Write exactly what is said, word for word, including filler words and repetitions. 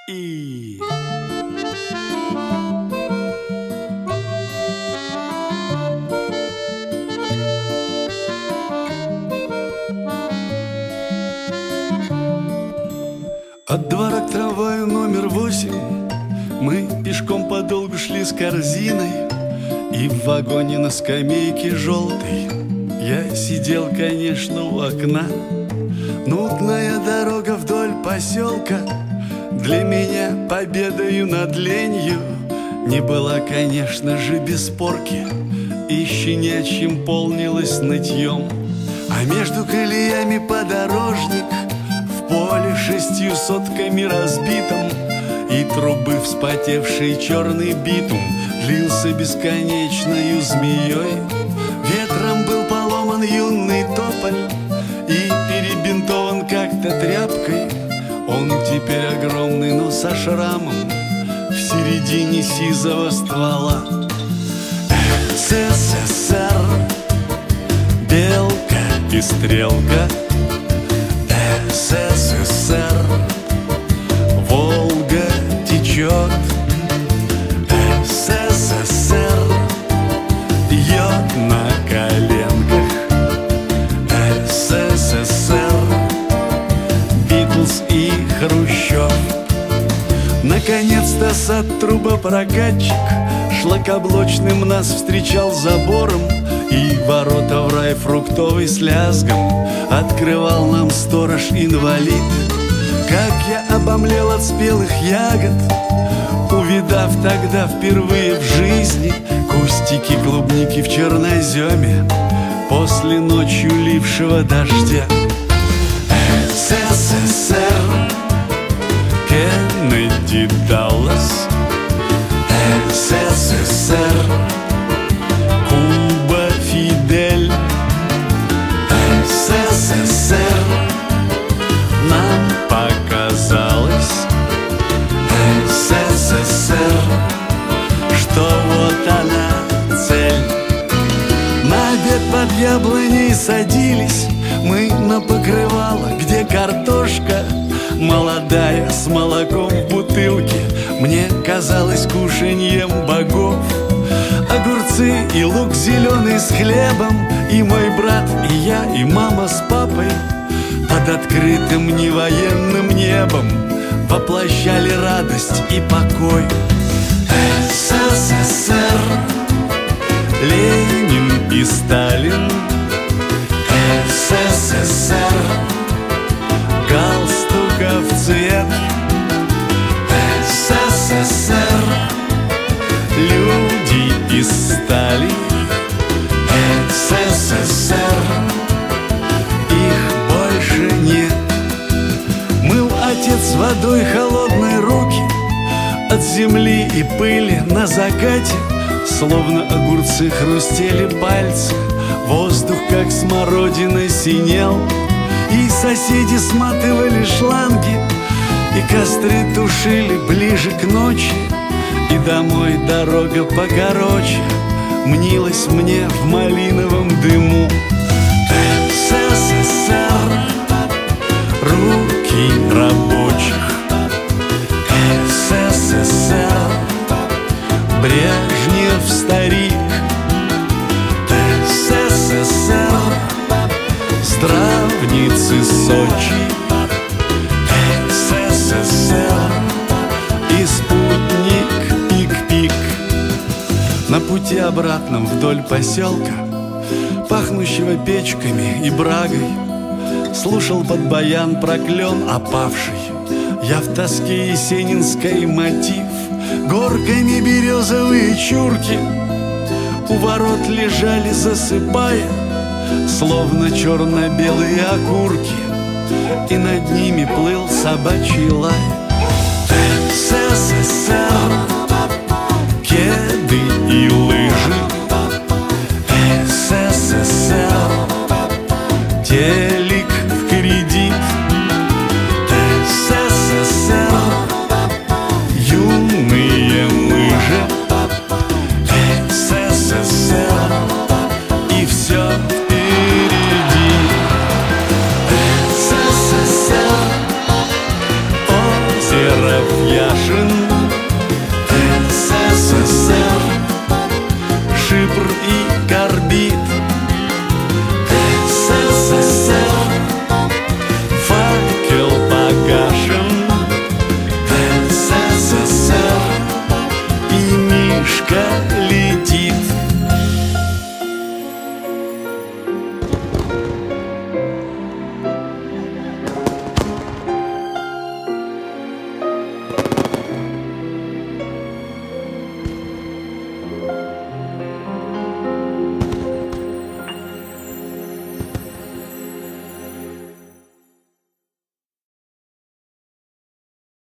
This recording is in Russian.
и... От двора к трамваю номер восемь мы пешком подолгу шли с корзиной, и в вагоне на скамейке желтой я сидел, конечно, у окна. Нудная дорога вдоль поселка для меня победою над ленью не была, конечно же, без порки, и щенячьим полнилась нытьем. А между колеями подорожник в поле шестью сотками разбитым, и трубы вспотевший черный битум длился бесконечною змеей. Ветром был поломан юный тополь и перебинтован как-то тряпкой. Он теперь огромный, но со шрамом в середине сизого ствола. СССР, белка и стрелка. СССР, Волга течет. СССР, йод на коленках. СССР, Битлз и Хрущев. Наконец-то сад-трубопрокатчик шлакоблочным нас встречал забором, и ворота в рай фруктовый с лязгом открывал нам сторож-инвалид. Как я обомлел от спелых ягод, увидав тогда впервые в жизни кустики клубники в черноземе после ночью лившего дождя. СССР, Кеннеди, Даллас. СССР, Куба, Фидель. СССР, нам показалось. СССР, что вот она цель. На обед под яблоней садились мы на покрывало, где картошка молодая с молоком в бутылке мне казалось кушаньем богов. Огурцы и лук зеленый с хлебом, и мой брат, и я, и мама с папой под открытым невоенным небом воплощали радость и покой. СССР, Ленин и Сталин. СССР, галстуков цвет. СССР, люди из стали. СССР, их больше нет. Мыл отец водой холодной руки от земли и пыли на закате, словно огурцы хрустели пальцы. Воздух, как смородина, синел, и соседи сматывали шланги, и костры тушили ближе к ночи, и домой дорога покороче мнилась мне в малиновом дыму. СССР, руки рабочих. СССР, Брежнев старик. СССР, здравницы Сочи. СССР, и спутник пик-пик. На пути обратном вдоль поселка, пахнущего печками и брагой, слушал под баян про клен опавший. Я в тоске есенинской мотив. Горками березовые чурки у ворот лежали, засыпая, словно черно-белые окурки, и над ними плыл собачий лай. СССР, кеды и лыжи. СССР, телек в кредит. СССР, юные мыжи. СССР, и все впереди. СССР, озеро в Яшин